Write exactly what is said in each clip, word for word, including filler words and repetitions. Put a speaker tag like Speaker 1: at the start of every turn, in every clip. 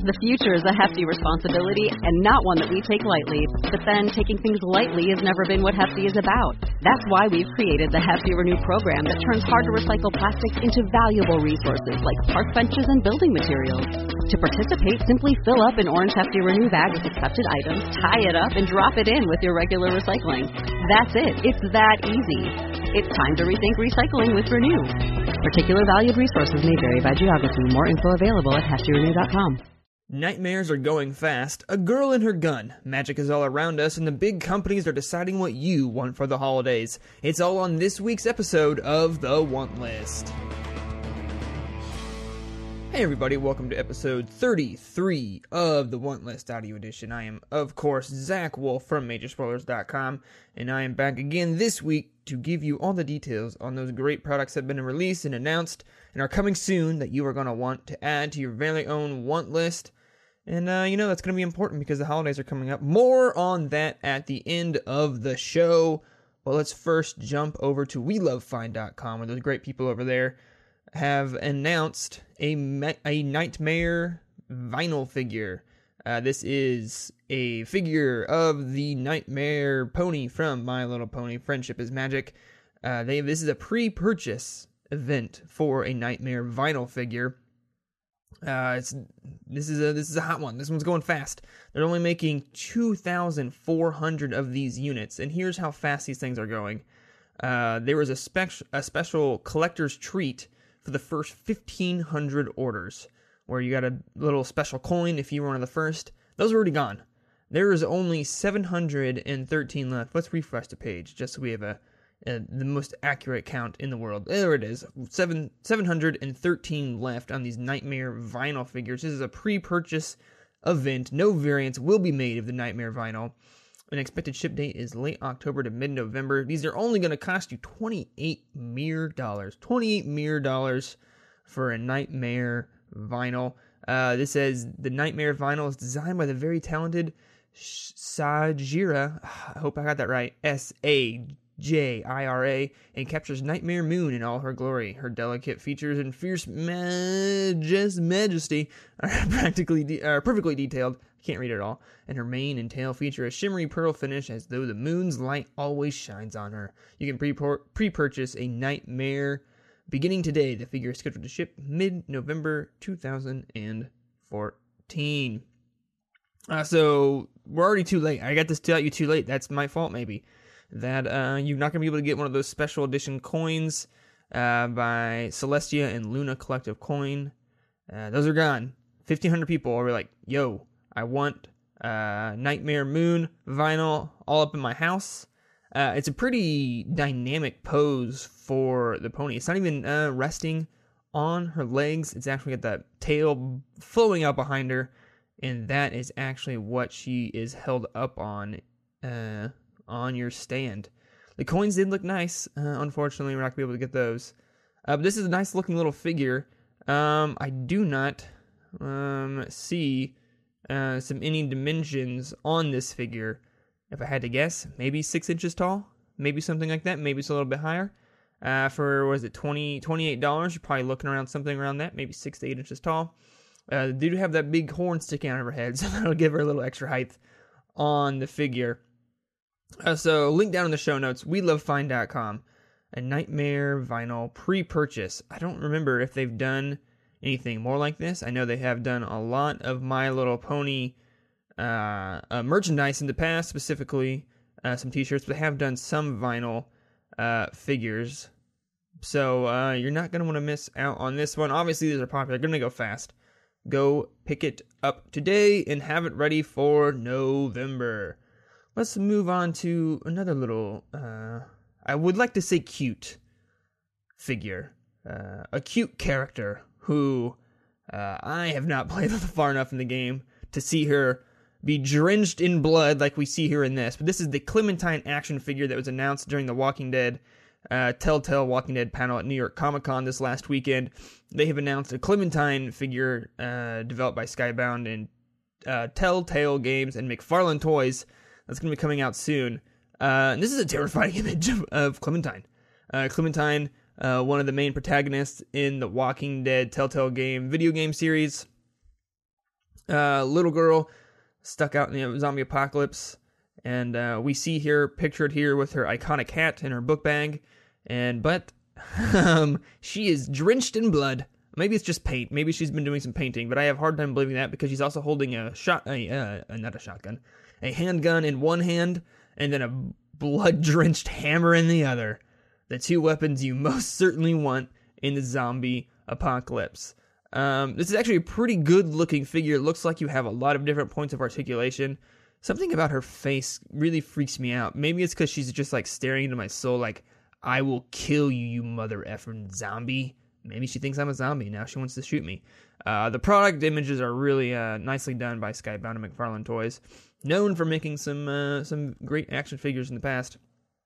Speaker 1: The future is a hefty responsibility and not one that we take lightly. But then, taking things lightly has never been what Hefty is about. That's why we've created the Hefty Renew program that turns hard-to-recycle plastics into valuable resources like park benches and building materials. To participate, simply fill up an orange Hefty Renew bag with accepted items, tie it up, and drop it in with your regular recycling. That's it. It's that easy. It's time to rethink recycling with Renew. Particular valued resources may vary by geography. More info available at hefty renew dot com.
Speaker 2: Nightmares are going fast, a girl and her gun, magic is all around us, and the big companies are deciding what you want for the holidays. It's all on this week's episode of The Want List. Hey everybody, welcome to episode thirty-three of the Want List Audio Edition. I am, of course, Zach Wolf from Major Spoilers dot com, and I am back again this week to give you all the details on those great products that have been released and announced and are coming soon that you are going to want to add to your very own Want List. And, uh, you know, that's going to be important because the holidays are coming up. More on that at the end of the show. But let's first jump over to we love find dot com, where those great people over there have announced a, a Nightmare vinyl figure. Uh, this is a figure of the Nightmare pony from My Little Pony, Friendship is Magic. Uh, they This is a pre-purchase event for a Nightmare vinyl figure. Uh, it's this is a this is a hot one. This one's going fast. They're only making two thousand four hundred of these units, and here's how fast these things are going. Uh, there was a spec a special collector's treat for the first fifteen hundred orders, where you got a little special coin if you were one of the first. Those are already gone. There is only seven hundred thirteen left. Let's refresh the page just so we have a, a the most accurate count in the world. There it is. Seven, seven hundred thirteen left on these Nightmare vinyl figures. This is a pre-purchase event. No variants will be made of the Nightmare vinyl. An expected ship date is late October to mid-November. These are only going to cost you twenty-eight mere dollars. twenty-eight mere dollars for a Nightmare vinyl. Uh, this says the Nightmare vinyl is designed by the very talented Sajira, I hope I got that right, S A J I R A, and captures Nightmare Moon in all her glory. Her delicate features and fierce majest majesty are practically de- are perfectly detailed. I can't read it all. And her mane and tail feature a shimmery pearl finish as though the moon's light always shines on her. You can pre- pre-purchase a Nightmare beginning today. The figure is scheduled to ship mid-November two thousand fourteen. Uh, so, we're already too late. I got this to you too late. That's my fault, maybe. That uh, you're not going to be able to get one of those special edition coins uh, by Celestia and Luna Collective Coin. Uh, those are gone. fifteen hundred people are like, yo, I want uh, Nightmare Moon vinyl all up in my house. Uh, it's a pretty dynamic pose for the pony. It's not even uh, resting on her legs. It's actually got that tail flowing out behind her, and that is actually what she is held up on uh, on your stand. The coins did look nice. Uh, unfortunately, we're not going to be able to get those. Uh, but this is a nice looking little figure. Um, I do not um, see uh, some any dimensions on this figure. If I had to guess, maybe six inches tall, maybe something like that. Maybe it's a little bit higher. Uh, for, what is it, twenty, twenty-eight dollars, you're probably looking around something around that, maybe six to eight inches tall. Uh, they do have that big horn sticking out of her head, so that'll give her a little extra height on the figure. Uh, so, link down in the show notes, we love find dot com, a Nightmare vinyl pre-purchase. I don't remember if they've done anything more like this. I know they have done a lot of My Little Pony uh, uh, merchandise in the past, specifically uh, some t-shirts, but they have done some vinyl uh, figures. So, uh, you're not going to want to miss out on this one. Obviously, these are popular. They're going to go fast. Go pick it up today and have it ready for November. Let's move on to another little, uh, I would like to say cute figure. Uh, a cute character who uh, I have not played far enough in the game to see her be drenched in blood like we see here in this. But this is the Clementine action figure that was announced during the Walking Dead Uh, Telltale Walking Dead panel at New York Comic Con this last weekend. They have announced a Clementine figure uh, developed by Skybound and uh, Telltale Games and McFarlane Toys that's going to be coming out soon. Uh, and this is a terrifying image of, of Clementine. Uh, Clementine, uh, one of the main protagonists in the Walking Dead Telltale game video game series. Uh, little girl stuck out in the zombie apocalypse, and uh, we see her pictured here with her iconic hat and her book bag, and but um, she is drenched in blood. Maybe it's just paint. Maybe she's been doing some painting, but I have a hard time believing that because she's also holding a shot, a, uh, not a shotgun, a handgun in one hand, and then a blood-drenched hammer in the other. The two weapons you most certainly want in the zombie apocalypse. Um, this is actually a pretty good-looking figure. It looks like you have a lot of different points of articulation. Something about her face really freaks me out. Maybe it's because she's just like staring into my soul like, I will kill you, you mother effing zombie. Maybe she thinks I'm a zombie. Now she wants to shoot me. Uh, the product images are really uh, nicely done by Skybound and McFarlane Toys, known for making some uh, some great action figures in the past.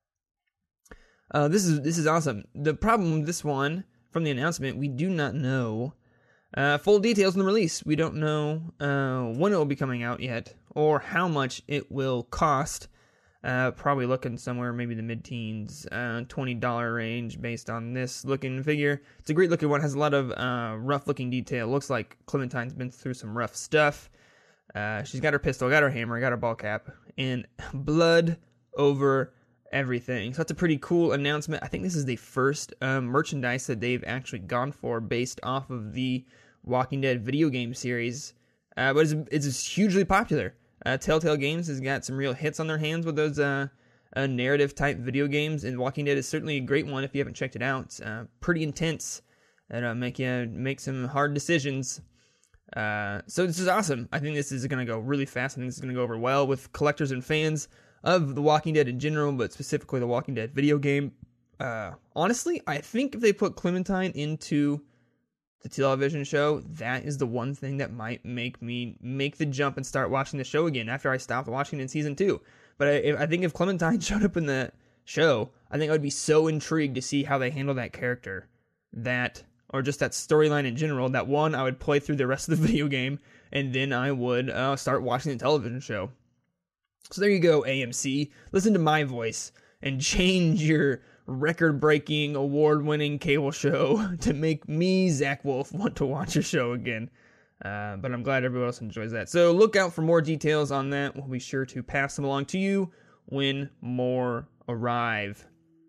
Speaker 2: Uh, this is this is awesome. The problem with this one, from the announcement, we do not know uh, full details on the release. We don't know uh, when it will be coming out yet, or how much it will cost. Uh, probably looking somewhere maybe the mid-teens, uh, twenty dollars range based on this looking figure. It's a great looking one. Has a lot of uh, rough looking detail. Looks like Clementine's been through some rough stuff. Uh, she's got her pistol, got her hammer, got her ball cap, and blood over everything. So that's a pretty cool announcement. I think this is the first um, merchandise that they've actually gone for based off of the Walking Dead video game series. Uh, but it's, it's hugely popular. Uh, Telltale Games has got some real hits on their hands with those uh, uh, narrative-type video games, and Walking Dead is certainly a great one if you haven't checked it out. It's uh, pretty intense, and uh, make you make some hard decisions. Uh, so this is awesome. I think this is going to go really fast. I think this is going to go over well with collectors and fans of The Walking Dead in general, but specifically The Walking Dead video game. Uh, honestly, I think if they put Clementine into the television show, that is the one thing that might make me make the jump and start watching the show again after I stopped watching in season two. But I, I think if Clementine showed up in the show, I think I would be so intrigued to see how they handle that character, that, or just that storyline in general, that one, I would play through the rest of the video game, and then I would uh, start watching the television show. So there you go, A M C. Listen to my voice and change your record-breaking, award-winning cable show to make me, Zach Wolf, want to watch your show again. Uh, but I'm glad everyone else enjoys that. So look out for more details on that. We'll be sure to pass them along to you when more arrive.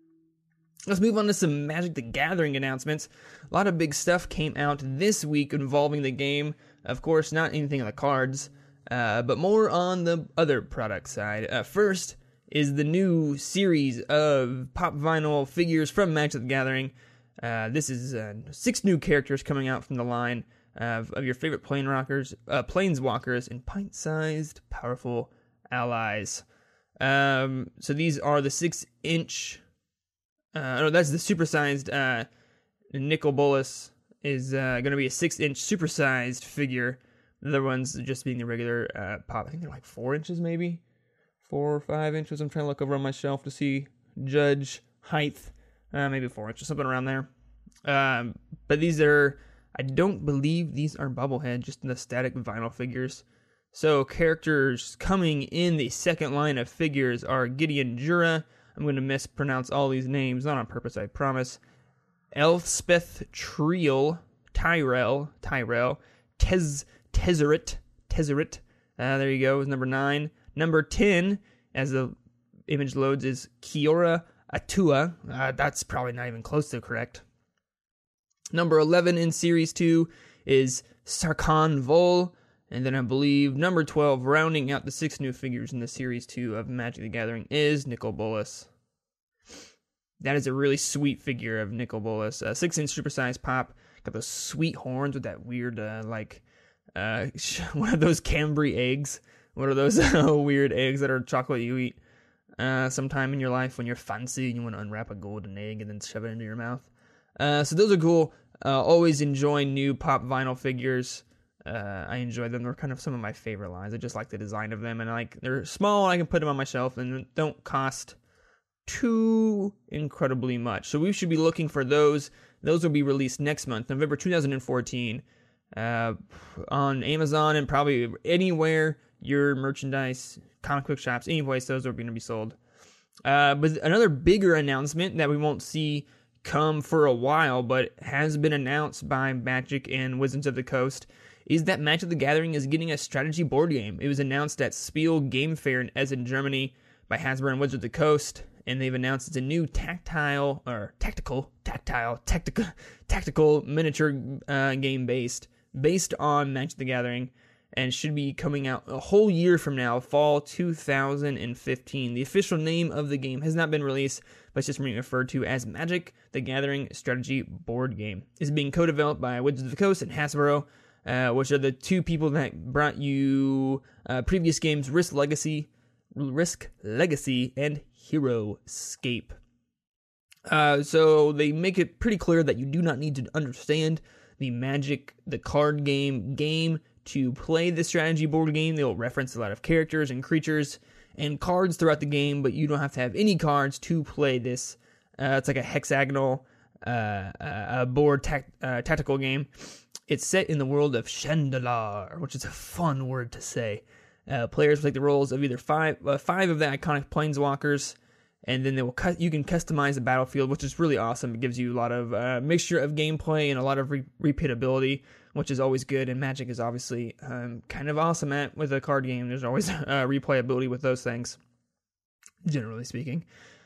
Speaker 2: Let's move on to some Magic the Gathering announcements. A lot of big stuff came out this week involving the game. Of course, not anything on the cards, uh, but more on the other product side. Uh, first is the new series of pop vinyl figures from Magic the Gathering. Uh, this is uh, six new characters coming out from the line of, of your favorite plane rockers, uh, planeswalkers, and pint-sized, powerful allies. Um, so these are the six-inch... Uh, no, that's the supersized uh, Nicol Bolas is uh, going to be a six-inch supersized figure. The other ones just being the regular uh, pop. I think they're like four inches maybe? Four or five inches. I'm trying to look over on my shelf to see judge height. Uh, maybe four inches, something around there. Um, but these are, I don't believe these are bobblehead, just the static vinyl figures. So characters coming in the second line of figures are Gideon Jura. I'm going to mispronounce all these names, not on purpose, I promise. Elspeth Triel, Tyrell, Tyrell, Tez, Tezzeret, Tezzeret. Uh, there you go, is number nine. Number ten, as the image loads, is Kiora Atua. Uh, that's probably not even close to correct. Number eleven in Series two is Sarkhan Vol. And then I believe number twelve, rounding out the six new figures in the Series two of Magic the Gathering, is Nicol Bolas. That is a really sweet figure of Nicol Bolas. Uh, six-inch supersized pop. Got those sweet horns with that weird, uh, like, uh, one of those Cambry eggs. One of those uh, weird eggs that are chocolate you eat uh, sometime in your life when you're fancy and you want to unwrap a golden egg and then shove it into your mouth. Uh, so those are cool. Uh, always enjoy new pop vinyl figures. Uh, I enjoy them. They're kind of some of my favorite lines. I just like the design of them, and like they're small. I can put them on my shelf and don't cost too incredibly much. So we should be looking for those. Those will be released next month, November two thousand fourteen, uh, on Amazon and probably anywhere your merchandise, comic book shops, any place those are going to be sold. Uh, but another bigger announcement that we won't see come for a while, but has been announced by Magic and Wizards of the Coast, is that Magic the Gathering is getting a strategy board game. It was announced at Spiel Game Fair in Essen, Germany by Hasbro and Wizards of the Coast, and they've announced it's a new tactile, or tactical, tactile, tactical, tactical miniature uh, game based, based on Magic the Gathering, and should be coming out a whole year from now, fall two thousand fifteen. The official name of the game has not been released, but it's just being referred to as Magic the Gathering Strategy Board Game. It's being co-developed by Wizards of the Coast and Hasbro, uh, which are the two people that brought you uh, previous games, Risk Legacy, Risk Legacy, and HeroScape. Uh, so they make it pretty clear that you do not need to understand the Magic, the card game, game to play the strategy board game. They'll reference a lot of characters and creatures and cards throughout the game, but you don't have to have any cards to play this. Uh, it's like a hexagonal uh, uh, board tac- uh, tactical game. It's set in the world of Shandalar, which is a fun word to say. Uh, players will take the roles of either five uh, five of the iconic planeswalkers, and then they will cut. You can customize the battlefield, which is really awesome. It gives you a lot of uh, mixture of gameplay and a lot of re- repeatability, which is always good. And Magic is obviously um, kind of awesome at with a card game. There's always uh, replayability with those things, generally speaking.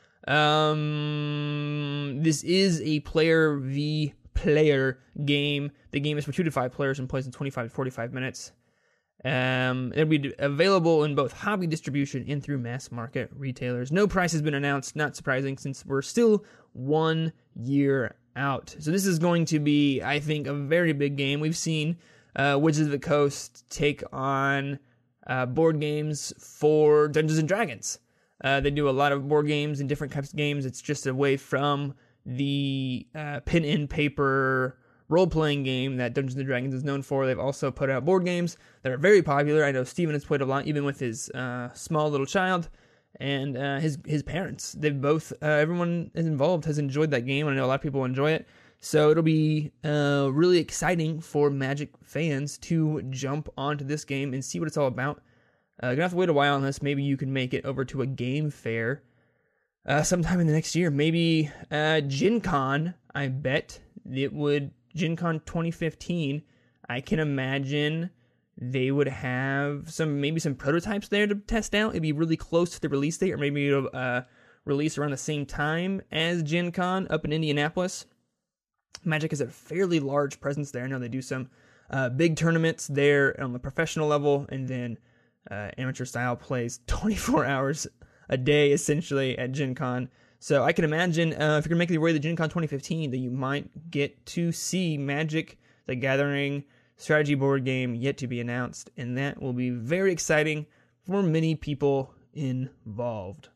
Speaker 2: Um, this is a player v player game. The game is for two to five players and plays in twenty-five to forty-five minutes. Um, it'll be available in both hobby distribution and through mass market retailers. No price has been announced, not surprising since we're still one year out. So this is going to be, I think, a very big game. We've seen uh, Wizards of the Coast take on uh, board games for Dungeons and Dragons. Uh, they do a lot of board games and different types of games. It's just away from the uh, pen and paper role-playing game that Dungeons and Dragons is known for. They've also put out board games that are very popular. I know Steven has played a lot, even with his uh, small little child and uh, his his parents. They've both, uh, everyone involved has enjoyed that game, and I know a lot of people enjoy it. So it'll be uh, really exciting for Magic fans to jump onto this game and see what it's all about. Uh, you're going to have to wait a while on this. Maybe you can make it over to a game fair uh, sometime in the next year. Maybe uh, Gen Con, I bet it would... Gen Con twenty fifteen, I can imagine they would have some maybe some prototypes there to test out. It'd be really close to the release date, or maybe it'll uh, release around the same time as Gen Con up in Indianapolis. Magic has a fairly large presence there. I know they do some uh, big tournaments there on the professional level, and then uh, amateur style plays twenty-four hours a day essentially at Gen Con. So I can imagine uh, if you're going to make your way to Gen Con twenty fifteen, that you might get to see Magic the Gathering strategy board game yet to be announced. And that will be very exciting for many people involved.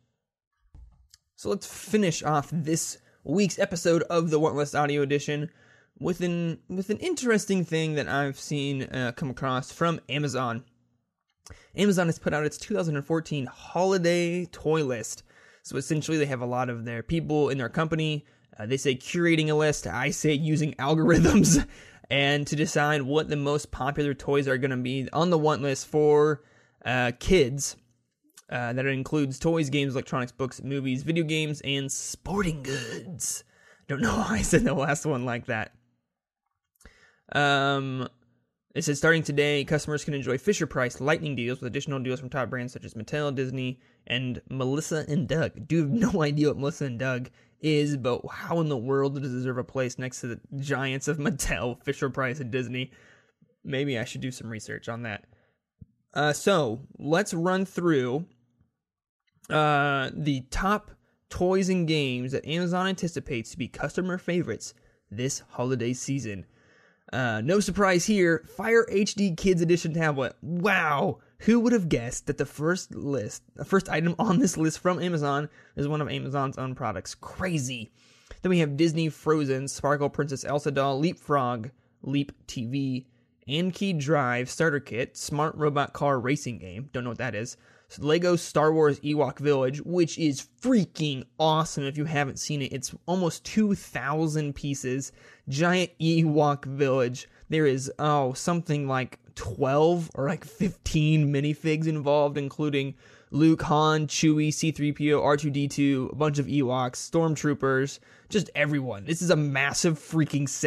Speaker 2: So let's finish off this week's episode of the What List Audio Edition with an, with an interesting thing that I've seen uh, come across from Amazon. Amazon has put out its two thousand fourteen holiday toy list. So essentially, they have a lot of their people in their company. Uh, they say curating a list. I say using algorithms and to decide what the most popular toys are going to be on the want list for uh, kids. Uh, that includes toys, games, electronics, books, movies, video games, and sporting goods. Don't know why I said the last one like that. Um... It says, starting today, customers can enjoy Fisher-Price lightning deals with additional deals from top brands such as Mattel, Disney, and Melissa and Doug. Do have no idea what Melissa and Doug is, but how in the world does it deserve a place next to the giants of Mattel, Fisher-Price, and Disney? Maybe I should do some research on that. Uh, so, let's run through uh, the top toys and games that Amazon anticipates to be customer favorites this holiday season. Uh, no surprise here, Fire H D Kids Edition tablet. Wow! Who would have guessed that the first list, the first item on this list from Amazon is one of Amazon's own products? Crazy. Then we have Disney Frozen, Sparkle Princess Elsa doll, Leapfrog, Leap T V, Anki Drive starter kit, Smart Robot Car racing game. Don't know what that is. So Lego Star Wars Ewok Village, which is freaking awesome if you haven't seen it. It's almost two thousand pieces. Giant Ewok Village. There is, oh, something like twelve or like fifteen minifigs involved, including Luke, Han, Chewie, C three P O, R two D two, a bunch of Ewoks, Stormtroopers, just everyone. This is a massive freaking set.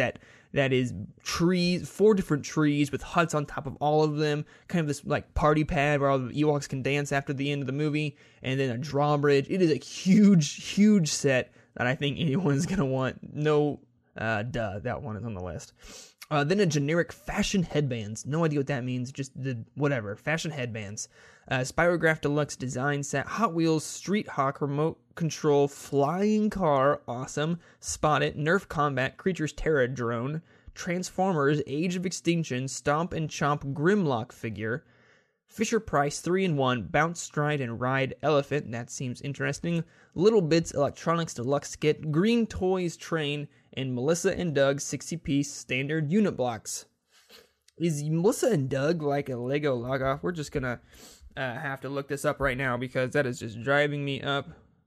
Speaker 2: that is trees, four different trees with huts on top of all of them, kind of this like party pad where all the Ewoks can dance after the end of the movie, and then a drawbridge. It is a huge, huge set that I think anyone's going to want. No, uh, duh, that one is on the list. Uh, then a generic fashion headbands. No idea what that means. Just the whatever. Fashion headbands. Uh, Spirograph Deluxe design set. Hot Wheels Street Hawk remote control flying car. Awesome. Spot It. Nerf Combat Creatures Terra drone. Transformers Age of Extinction Stomp and Chomp Grimlock figure. Fisher Price three in one Bounce, Stride, and Ride Elephant. That seems interesting. Little Bits Electronics Deluxe Kit. Green Toys Train. And Melissa and Doug sixty-piece standard unit blocks. Is Melissa and Doug like a Lego log-off? We're just going to uh, have to look this up right now because that is just driving me up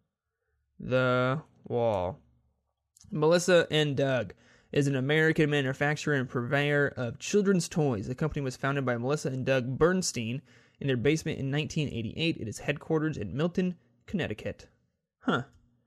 Speaker 2: the wall. Melissa and Doug is an American manufacturer and purveyor of children's toys. The company was founded by Melissa and Doug Bernstein in their basement in nineteen eighty-eight. It is headquartered in Milton, Connecticut. Huh.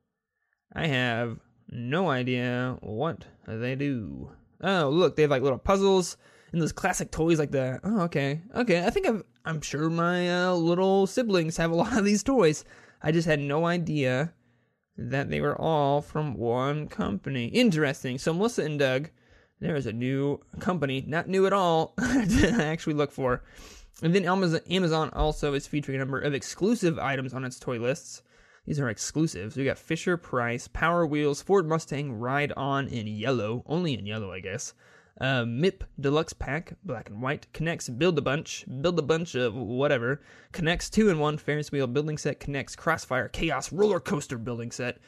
Speaker 2: I have no idea what they do. Oh, look, they have like little puzzles and those classic toys like the. Oh, okay, okay. I think I've, I'm sure my uh, little siblings have a lot of these toys. I just had no idea that they were all from one company. Interesting. So Melissa and Doug, there is a new company, not new at all, to actually look for. And then Amazon, Amazon also is featuring a number of exclusive items on its toy lists. These are exclusives. We got Fisher Price, Power Wheels, Ford Mustang, Ride On in yellow. Only in yellow, I guess. Uh, M I P Deluxe Pack, black and white. Connects Build-A-Bunch, Build-A-Bunch of whatever. Connects two in one Ferris Wheel Building Set. Connects Crossfire Chaos Roller Coaster Building Set.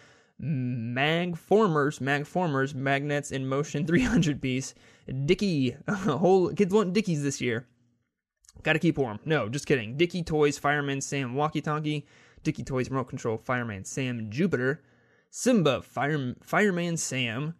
Speaker 2: Magformers, Magformers, Magnets in Motion three hundred piece. Dickie, whole kids want Dickies this year. Gotta keep warm. No, just kidding. Dickie Toys, Fireman Sam Walkie Talkie. Dickie Toys Remote Control Fireman Sam Jupiter, Simba Fire, Fireman Sam,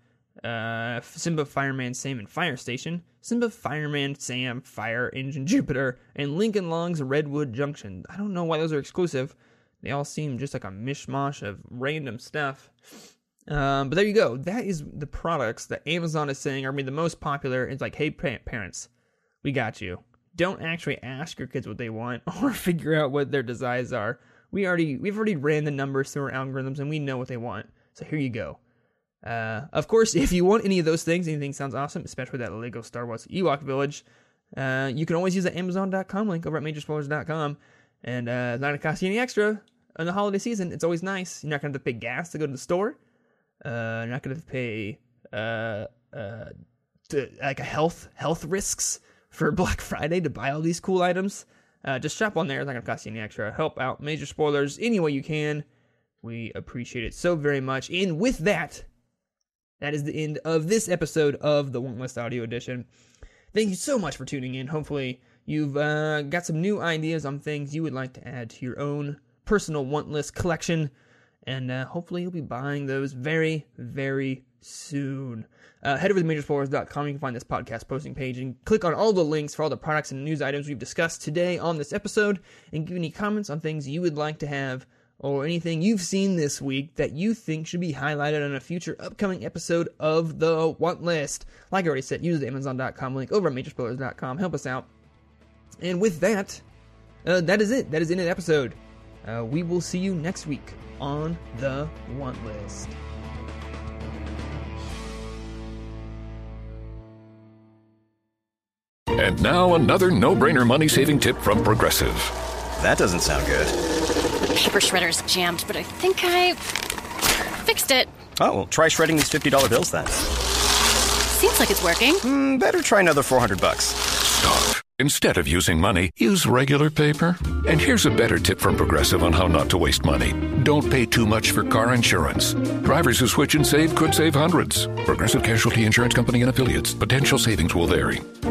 Speaker 2: uh, Simba Fireman Sam and Fire Station, Simba Fireman Sam Fire Engine Jupiter, and Lincoln Logs Redwood Junction. I don't know why those are exclusive. They all seem just like a mishmash of random stuff. Um, but there you go. That is the products that Amazon is saying are the most popular. It's like, hey, parents, we got you. Don't actually ask your kids what they want or figure out what their desires are. We already, we've already ran the numbers through our algorithms, and we know what they want. So here you go. Uh, of course, if you want any of those things, anything sounds awesome, especially that Lego Star Wars Ewok Village, uh, you can always use the Amazon dot com link over at Major Spoilers dot com. And uh, it's not going to cost you any extra in the holiday season. It's always nice. You're not going to have to pay gas to go to the store. Uh, you're not going to have to pay uh, uh, to, like a health health risks for Black Friday to buy all these cool items. Uh, just shop on there. It's not going to cost you any extra. Help out Major Spoilers any way you can. We appreciate it so very much. And with that, that is the end of this episode of the Want List Audio Edition. Thank you so much for tuning in. Hopefully, you've uh, got some new ideas on things you would like to add to your own personal Want List collection. And uh, hopefully, you'll be buying those very, very soon. Uh, head over to major spoilers dot com. You can find this podcast posting page and click on all the links for all the products and news items we've discussed today on this episode, and give any comments on things you would like to have or anything you've seen this week that you think should be highlighted on a future upcoming episode of the Want List. Like I already said, use the amazon dot com link over at major spoilers dot com. Help us out. And with that, uh, that is it. That is the end of the episode. Uh, we will see you next week on the Want List.
Speaker 3: And now another no-brainer money-saving tip from Progressive.
Speaker 4: That doesn't sound good.
Speaker 5: Paper shredder's jammed, but I think I fixed it.
Speaker 4: Oh, well, try shredding these fifty dollar bills then.
Speaker 5: Seems like it's working.
Speaker 4: Mm, better try another four hundred bucks.
Speaker 3: Stop. Instead of using money, use regular paper. And here's a better tip from Progressive on how not to waste money. Don't pay too much for car insurance. Drivers who switch and save could save hundreds. Progressive Casualty Insurance Company and Affiliates. Potential savings will vary.